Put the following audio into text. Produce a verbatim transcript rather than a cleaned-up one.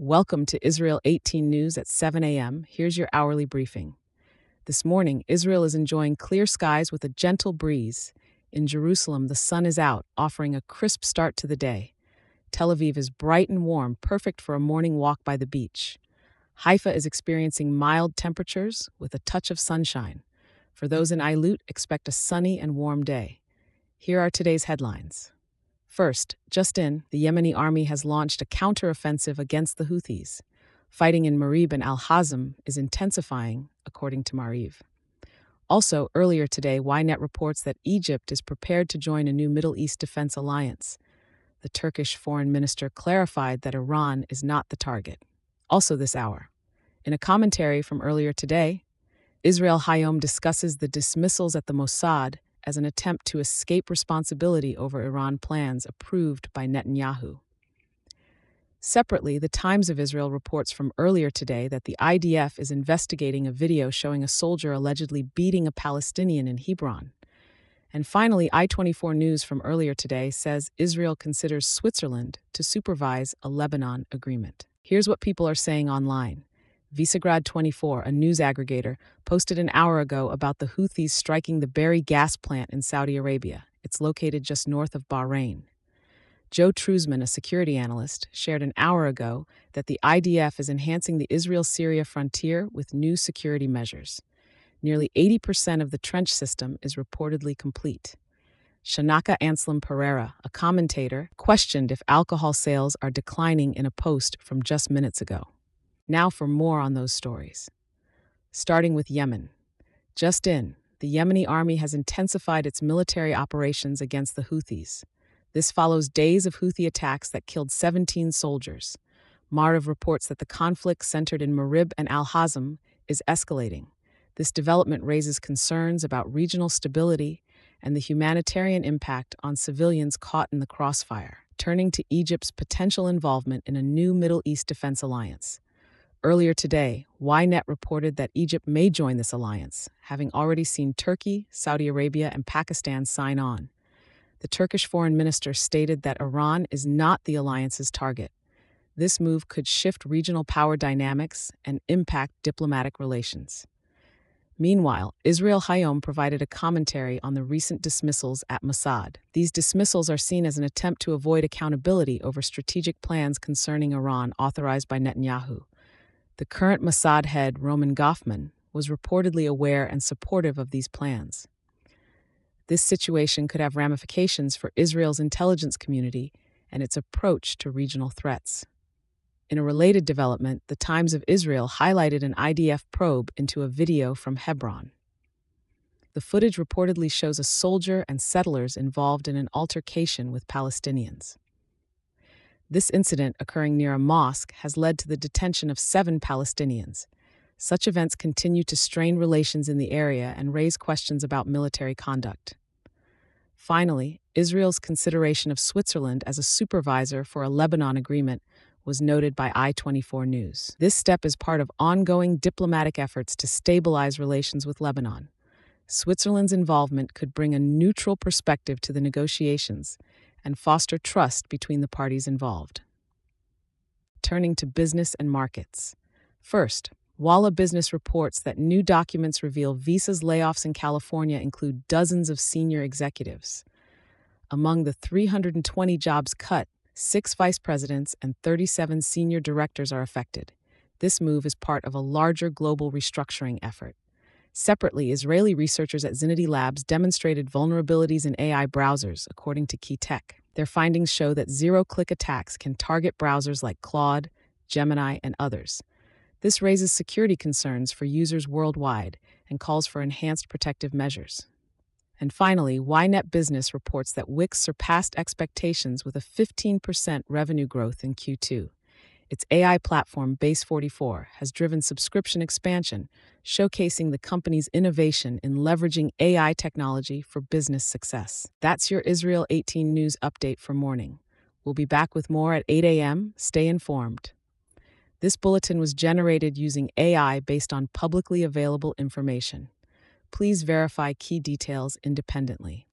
Welcome to Israel eighteen News at seven a m. Here's your hourly briefing. This morning, Israel is enjoying clear skies with a gentle breeze. In Jerusalem, the sun is out, offering a crisp start to the day. Tel Aviv is bright and warm, perfect for a morning walk by the beach. Haifa is experiencing mild temperatures with a touch of sunshine. For those in Eilut, expect a sunny and warm day. Here are today's headlines. First, just in, the Yemeni army has launched a counter-offensive against the Houthis. Fighting in Marib and Al-Hazm is intensifying, according to Mariv. Also, earlier today, Ynet reports that Egypt is prepared to join a new Middle East defense alliance. The Turkish foreign minister clarified that Iran is not the target. Also this hour, in a commentary from earlier today, Israel Hayom discusses the dismissals at the Mossad as an attempt to escape responsibility over Iran plans approved by Netanyahu. Separately, the Times of Israel reports from earlier today that the I D F is investigating a video showing a soldier allegedly beating a Palestinian in Hebron. And finally, I twenty-four News from earlier today says Israel considers Switzerland to supervise a Lebanon agreement. Here's what people are saying online. Visegrad twenty-four, a news aggregator, posted an hour ago about the Houthis striking the Berri gas plant in Saudi Arabia. It's located just north of Bahrain. Joe Truzman, a security analyst, shared an hour ago that the I D F is enhancing the Israel-Syria frontier with new security measures. Nearly eighty percent of the trench system is reportedly complete. Shanaka Anselm Pereira, a commentator, questioned if alcohol sales are declining in a post from just minutes ago. Now for more on those stories. Starting with Yemen. Just in, the Yemeni army has intensified its military operations against the Houthis. This follows days of Houthi attacks that killed seventeen soldiers. Maariv reports that the conflict centered in Marib and Al-Hazm is escalating. This development raises concerns about regional stability and the humanitarian impact on civilians caught in the crossfire. Turning to Egypt's potential involvement in a new Middle East defense alliance. Earlier today, Ynet reported that Egypt may join this alliance, having already seen Turkey, Saudi Arabia, and Pakistan sign on. The Turkish foreign minister stated that Iran is not the alliance's target. This move could shift regional power dynamics and impact diplomatic relations. Meanwhile, Israel Hayom provided a commentary on the recent dismissals at Mossad. These dismissals are seen as an attempt to avoid accountability over strategic plans concerning Iran authorized by Netanyahu. The current Mossad head, Roman Goffman, was reportedly aware and supportive of these plans. This situation could have ramifications for Israel's intelligence community and its approach to regional threats. In a related development, the Times of Israel highlighted an I D F probe into a video from Hebron. The footage reportedly shows a soldier and settlers involved in an altercation with Palestinians. This incident, occurring near a mosque, has led to the detention of seven Palestinians. Such events continue to strain relations in the area and raise questions about military conduct. Finally, Israel's consideration of Switzerland as a supervisor for a Lebanon agreement was noted by I twenty-four News. This step is part of ongoing diplomatic efforts to stabilize relations with Lebanon. Switzerland's involvement could bring a neutral perspective to the negotiations and foster trust between the parties involved. Turning to business and markets. First, Walla Business reports that new documents reveal Visa's layoffs in California include dozens of senior executives. Among the three hundred twenty jobs cut, six vice presidents and thirty-seven senior directors are affected. This move is part of a larger global restructuring effort. Separately, Israeli researchers at Zinity Labs demonstrated vulnerabilities in A I browsers, according to Key Tech. Their findings show that zero-click attacks can target browsers like Claude, Gemini, and others. This raises security concerns for users worldwide and calls for enhanced protective measures. And finally, Ynet Business reports that Wix surpassed expectations with a fifteen percent revenue growth in Q two. Its A I platform, Base forty-four, has driven subscription expansion, showcasing the company's innovation in leveraging A I technology for business success. That's your Israel eighteen News update for morning. We'll be back with more at eight a m Stay informed. This bulletin was generated using A I based on publicly available information. Please verify key details independently.